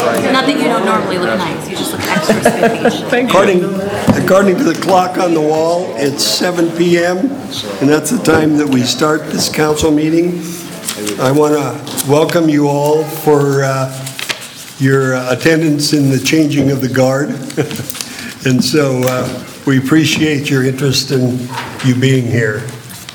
Not that you don't normally look nice, you just look extra spiffy. According to the clock on the wall, it's 7 p.m., and that's the time that we start this council meeting. I want to welcome you all for your attendance in the changing of the guard. And so we appreciate your interest in you being here.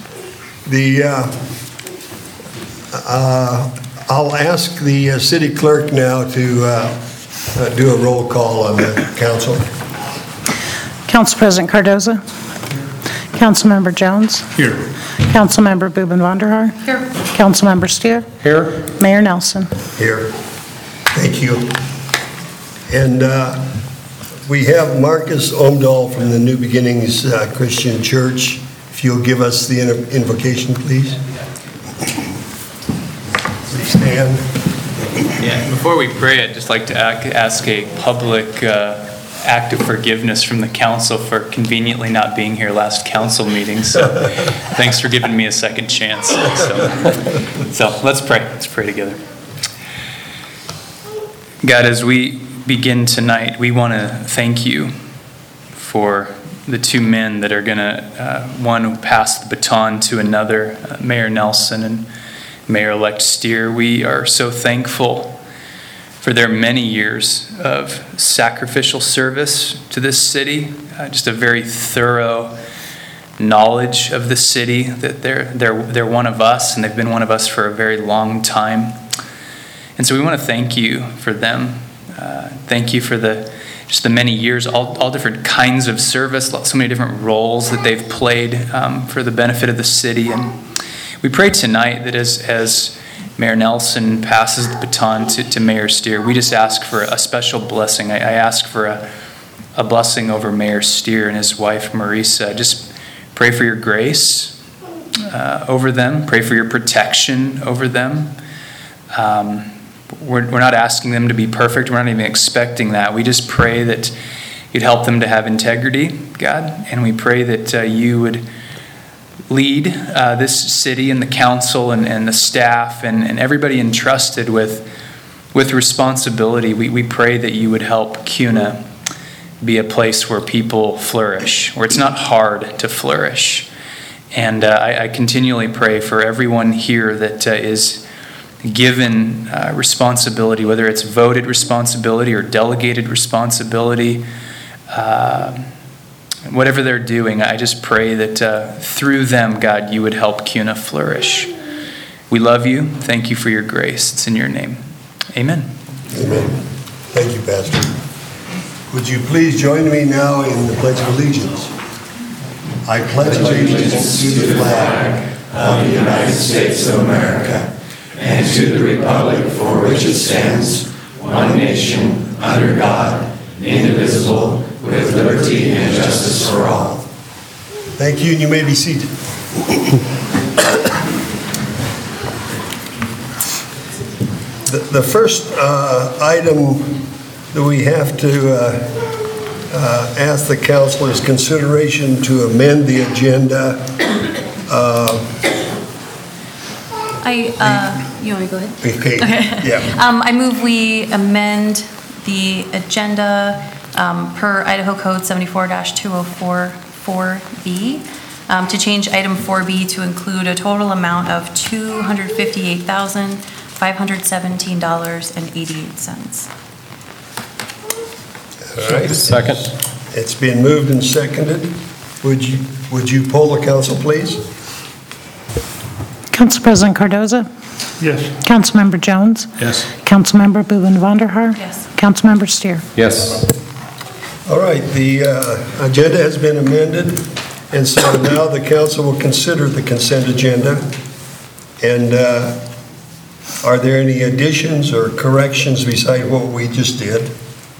I'll ask the city clerk now to do a roll call on the council. Council President Cardoza. Councilmember Jones. Here. Councilmember Boobin Vonderhaar. Here. Councilmember Steer. Here. Mayor Nelson. Here. Thank you. And we have Marcus Omdahl from the New Beginnings Christian Church. If you'll give us the invocation, please. Please stand. Yeah, before we pray, I'd just like to ask a public act of forgiveness from the council for conveniently not being here last council meeting. So thanks for giving me a second chance. So let's pray. Let's pray together. God, as we begin tonight, we want to thank you for the two men that are going to, one who passed the baton to another, Mayor Nelson and Mayor-elect Steer. We are so thankful for their many years of sacrificial service to this city, just a very thorough knowledge of the city, that they're one of us, and they've been one of us for a very long time. And so we want to thank you for them. Thank you for just the many years, all different kinds of service, so many different roles that they've played for the benefit of the city. And we pray tonight that as Mayor Nelson passes the baton to Mayor Steer, we just ask for a special blessing. I ask for a blessing over Mayor Steer and his wife, Marisa. Just pray for your grace over them. Pray for your protection over them. We're not asking them to be perfect. We're not even expecting that. We just pray that you'd help them to have integrity, God. And we pray that you would lead this city and the council and the staff and everybody entrusted with responsibility. We pray that you would help CUNA be a place where people flourish, where it's not hard to flourish. And I continually pray for everyone here that is given responsibility, whether it's voted responsibility or delegated responsibility, whatever they're doing. I just pray that through them, God, you would help CUNA flourish. We love you. Thank you for your grace. It's in your name. Amen. Amen. Thank you, Pastor. Would you please join me now in the Pledge of Allegiance? I pledge allegiance to the flag of the United States of America and to the republic for which it stands, one nation, under God, indivisible, with liberty and justice for all. Thank you, and you may be seated. The first item that we have to ask the council is consideration to amend the agenda. You want me to go ahead? Okay. Yeah. I move we amend the agenda per Idaho Code 74-2044B to change item 4B to include a total amount of $258,517.88. All right. Second. It's been moved and seconded. Would you poll the council, please? Council President Cardoza. Yes. Councilmember Jones. Yes. Councilmember Boobin Vonderhaar. Yes. Councilmember Steer. Yes. All right, the agenda has been amended, and so now the council will consider the consent agenda. And are there any additions or corrections beside what we just did,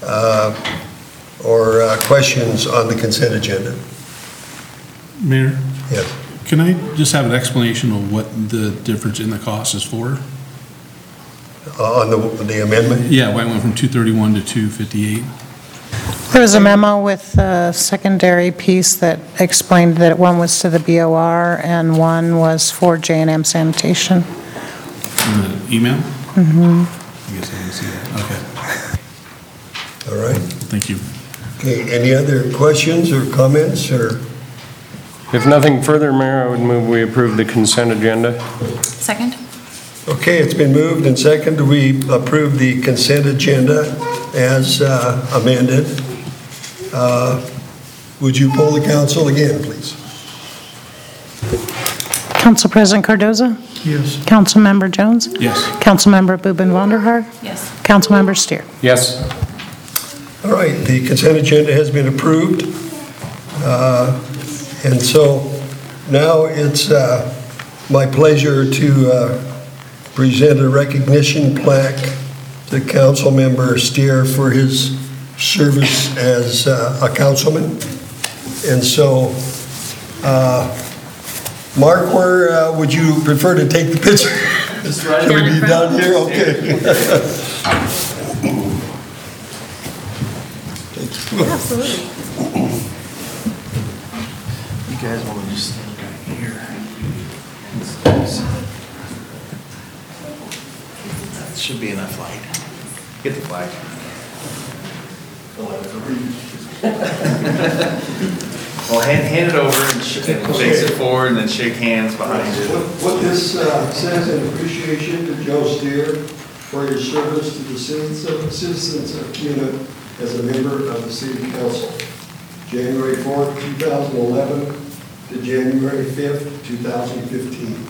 or questions on the consent agenda? Mayor, Yes. can I just have an explanation of what the difference in the cost is for? On the amendment? Yeah, why it went from 231 to 258? There was a memo with a secondary piece that explained that one was to the BOR and one was for J&M sanitation. In the email? Mm-hmm. I guess I didn't see that. Okay. All right. Thank you. Okay, any other questions or comments, or? If nothing further, Mayor, I would move we approve the consent agenda. Second? Okay, it's been moved and seconded. We approve the consent agenda as amended. Would you poll the council again, please? Council President Cardoza? Yes. Councilmember Jones? Yes. Councilmember Boobin Wanderhart? Yes. Councilmember Steer? Yes. All right, the consent agenda has been approved. And so now it's my pleasure to present a recognition plaque to Councilmember Steer for his service as a councilman. And so, Mark, where would you prefer to take the picture? Can we be down here? Okay. Absolutely. You guys want to just stand right here? That should be enough light. Get the flag. Well, hand it over and face it forward and then shake hands behind it. What this says in appreciation to Joe Steer for your service to the citizens of Kuna as a member of the City Council, January 4th, 2011 to January 5th, 2015.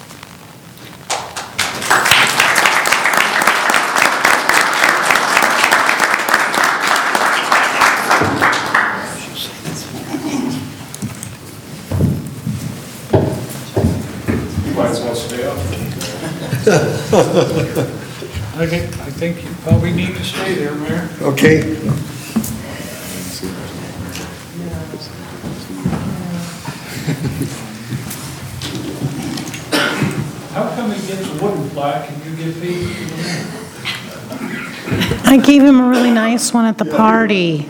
You might as well stay up. I think you probably need to stay there, Mayor. Okay. How come he gets a wooden plaque and you get these? I gave him a really nice one at the party.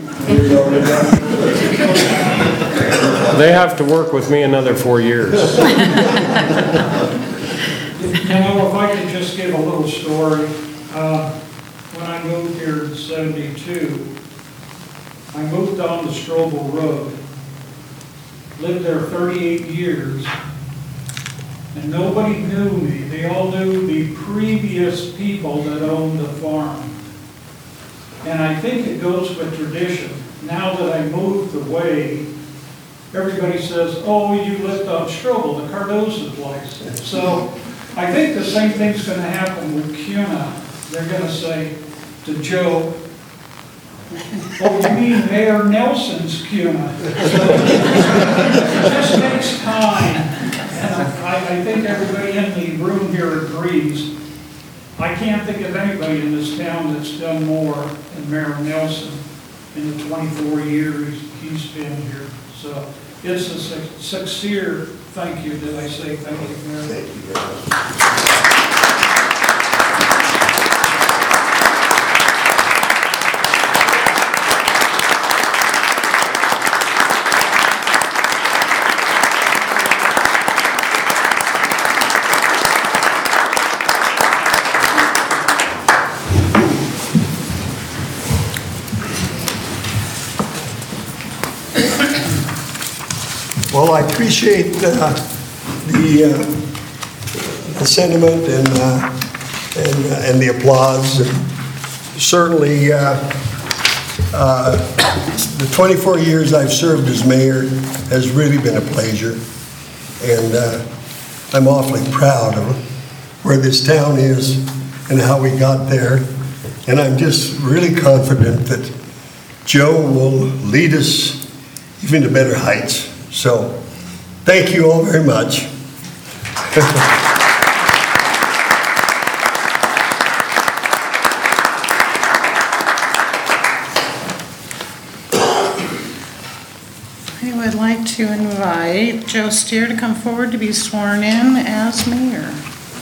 They have to work with me another 4 years. You know, if I could just give a little story. When I moved here in '72, I moved on to Strobel Road. Lived there 38 years. And nobody knew me. They all knew the previous people that owned the farm. And I think it goes with tradition. Now that I moved away, everybody says, oh, you lived on Strobel, the Cardoza place. So I think the same thing's going to happen with Kuna. They're going to say to Joe, oh, you mean Mayor Nelson's Kuna? So it just takes time. And I think everybody in the room here agrees. I can't think of anybody in this town that's done more than Mayor Nelson in the 24 years he's been here. So it's a sincere thank you that I say thank you, Mayor. Thank you very much. Well, I appreciate the sentiment and the applause. And certainly, the 24 years I've served as mayor has really been a pleasure, and I'm awfully proud of where this town is and how we got there. And I'm just really confident that Joe will lead us even to better heights. So, thank you all very much. I would like to invite Joe Steer to come forward to be sworn in as mayor.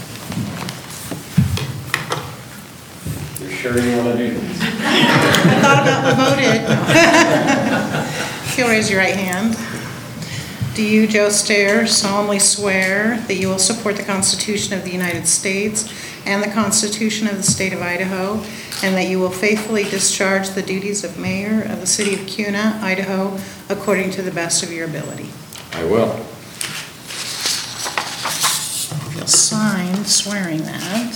You sure you want to do this? I thought about the voted. If you'll raise your right hand. Do you, Joe Steer, solemnly swear that you will support the Constitution of the United States and the Constitution of the State of Idaho, and that you will faithfully discharge the duties of mayor of the city of Cuna, Idaho, according to the best of your ability. I will. You'll sign swearing that.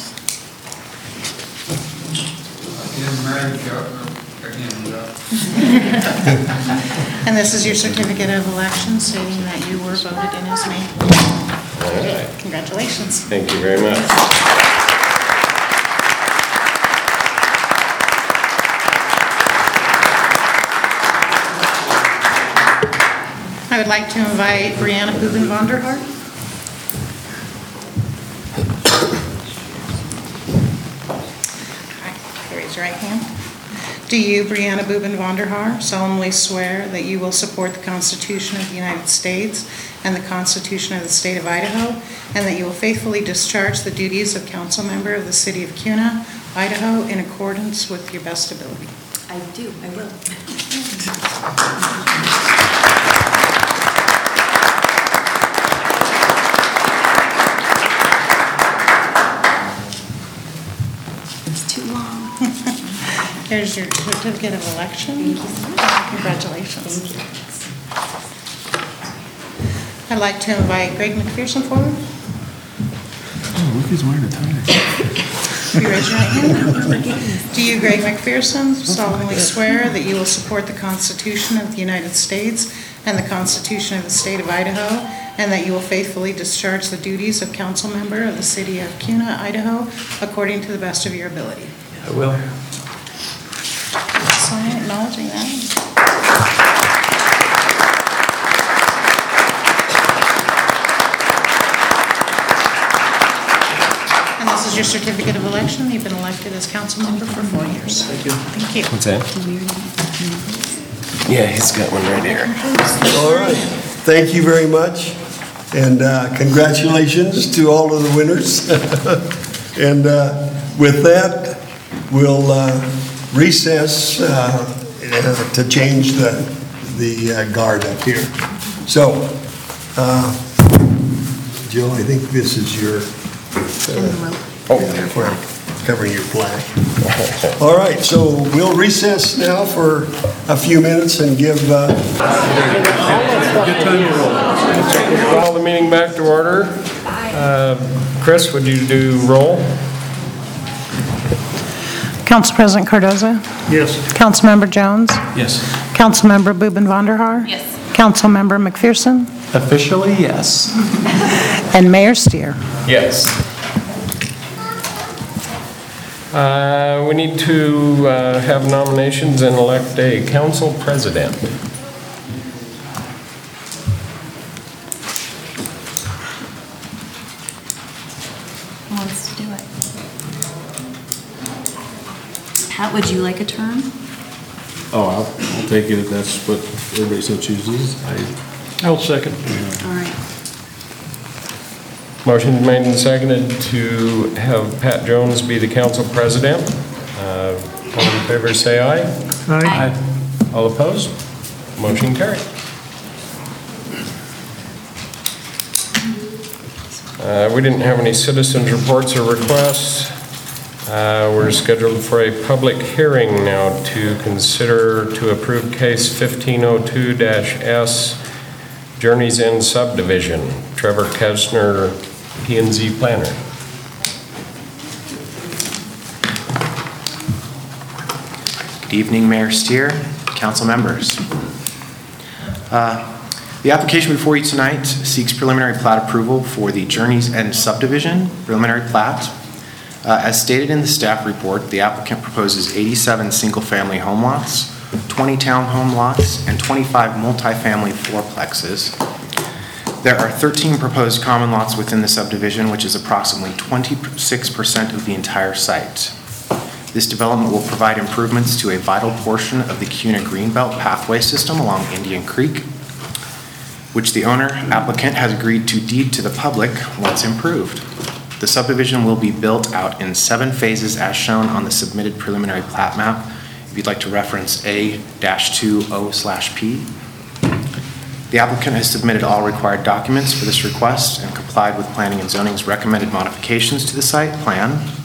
And this is your certificate of election stating that you were voted in as mayor. All right. Congratulations. Thank you very much. I would like to invite Brianna Boobin Vonderhaar. Raise your right hand. Do you, Brianna Boobin Vonderhaar, solemnly swear that you will support the Constitution of the United States and the Constitution of the State of Idaho, and that you will faithfully discharge the duties of council member of the city of Cuna, Idaho, in accordance with your best ability? I do, I will. It's too long. Here's your certificate of election. Thank you so much. Congratulations. Thank you. I'd like to invite Greg McPherson forward. Oh, look, he's wearing a tie. Will you raise your right hand? Do you, Greg McPherson, solemnly swear that you will support the Constitution of the United States and the Constitution of the State of Idaho, and that you will faithfully discharge the duties of council member of the city of Cuna, Idaho, according to the best of your ability? I will. Sign acknowledging that. And this is your certificate of election. You've been elected as council member for 4 years. Thank you. Thank you. What's that? Yeah, he's got one right here. All right. Thank you very much. And congratulations to all of the winners. And with that, we'll recess to change the guard up here. So, Joe, I think this is your, for covering your flag. All right, so we'll recess now for a few minutes and give... Call the meeting back to order. Chris, would you do roll? Council President Cardoza? Yes. Councilmember Jones? Yes. Councilmember Boobin Vonderhaar? Yes. Councilmember McPherson? Officially, yes. And Mayor Steer? Yes. We need to have nominations and elect a council president. Who wants to do it? Pat, would you like a term? Oh, I'll take it if that's what everybody so chooses. I'll second. All right. Motion made and seconded to have Pat Jones be the council president. All in favor, say aye. Aye. All opposed? Motion carried. We didn't have any citizens' reports or requests. We're scheduled for a public hearing now to consider to approve case 1502-S, Journey's End subdivision. Trevor Kesner, P&Z planner. Good evening, Mayor Steer, council members. The application before you tonight seeks preliminary plat approval for the Journey's End subdivision, preliminary plat. As stated in the staff report, the applicant proposes 87 single-family home lots, 20 townhome lots, and 25 multifamily fourplexes. There are 13 proposed common lots within the subdivision, which is approximately 26% of the entire site. This development will provide improvements to a vital portion of the Cuna Greenbelt pathway system along Indian Creek, which the owner applicant has agreed to deed to the public once improved. The subdivision will be built out in 7 phases as shown on the submitted preliminary plat map, if you'd like to reference A-20/P. The applicant has submitted all required documents for this request and complied with Planning and Zoning's recommended modifications to the site plan.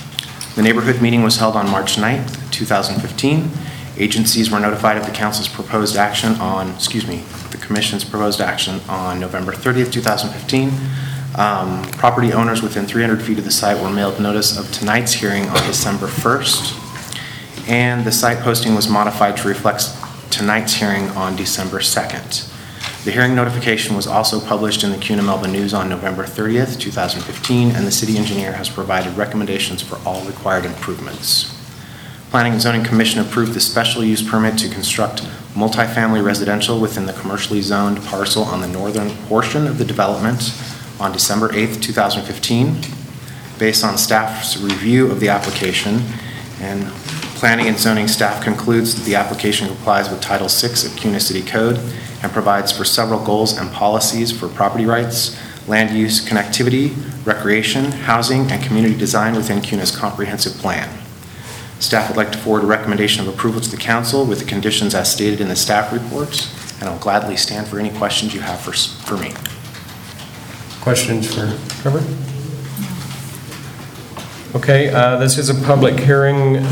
The neighborhood meeting was held on March 9th, 2015. Agencies were notified of the council's proposed action on, the commission's proposed action on November 30th, 2015. Property owners within 300 feet of the site were mailed notice of tonight's hearing on December 1st, and the site posting was modified to reflect tonight's hearing on December 2nd. The hearing notification was also published in the Cuna-Melba News on November 30th, 2015, and the city engineer has provided recommendations for all required improvements. Planning and Zoning Commission approved the special use permit to construct multifamily residential within the commercially zoned parcel on the northern portion of the development on December 8th, 2015. Based on staff's review of the application, and Planning and Zoning staff concludes that the application complies with Title VI of Cuna City Code and provides for several goals and policies for property rights, land use, connectivity, recreation, housing, and community design within Cuna's comprehensive plan. Staff would like to forward a recommendation of approval to the council with the conditions as stated in the staff report, and I'll gladly stand for any questions you have for me. Questions for Trevor? Okay, this is a public hearing.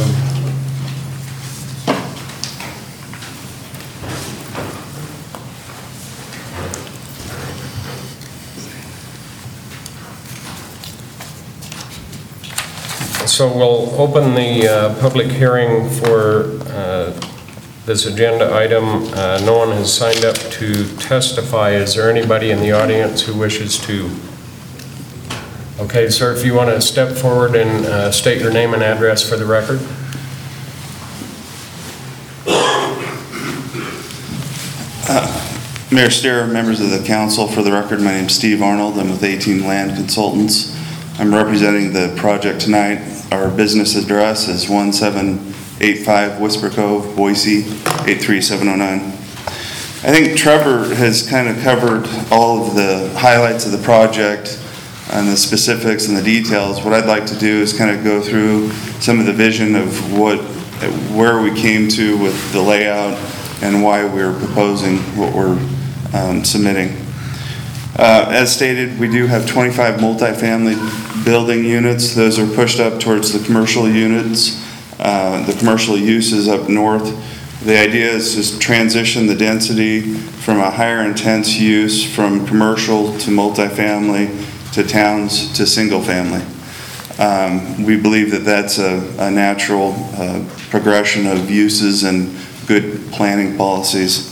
So we'll open the public hearing for this agenda item. No one has signed up to testify. Is there anybody in the audience who wishes to? Okay, sir, if you want to step forward and state your name and address for the record. Mayor Steer, members of the council, for the record, my name is Steve Arnold. I'm with 18 Land Consultants. I'm representing the project tonight. Our business address is 1785 Whisper Cove, Boise, 83709. I think Trevor has kind of covered all of the highlights of the project and the specifics and the details. What I'd like to do is kind of go through some of the vision of where we came to with the layout and why we're proposing what we're submitting. As stated, we do have 25 multifamily building units. Those are pushed up towards the commercial units. The commercial use is up north. The idea is to transition the density from a higher intense use from commercial to multifamily to towns to single family. We believe that that's a natural progression of uses and good planning policies.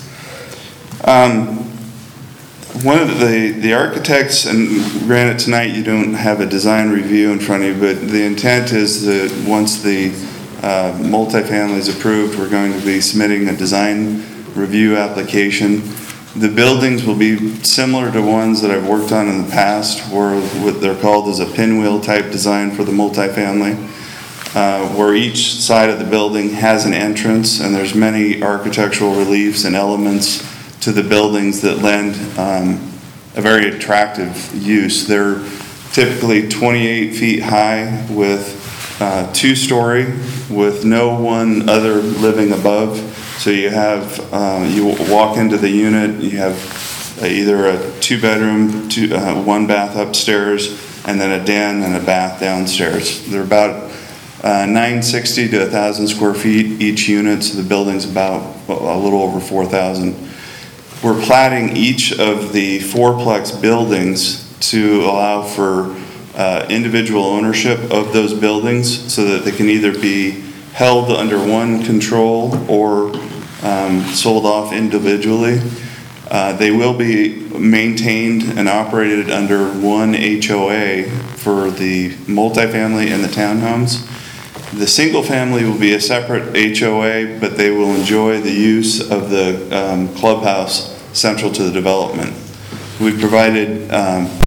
One of the architects, and granted tonight you don't have a design review in front of you, but the intent is that once the multifamily is approved, we're going to be submitting a design review application. The buildings will be similar to ones that I've worked on in the past, where what they're called is a pinwheel type design for the multifamily, where each side of the building has an entrance, and there's many architectural reliefs and elements to the buildings that lend a very attractive use. They're typically 28 feet high with two-story with no one other living above. So you have, you walk into the unit, you have either a two-bedroom, one bath upstairs, and then a den and a bath downstairs. They're about 960 to 1,000 square feet each unit, so the building's about a little over 4,000. We're platting each of the fourplex buildings to allow for individual ownership of those buildings so that they can either be held under one control or sold off individually. They will be maintained and operated under one HOA for the multifamily and the townhomes. The single family will be a separate HOA, but they will enjoy the use of the clubhouse central to the development. We've provided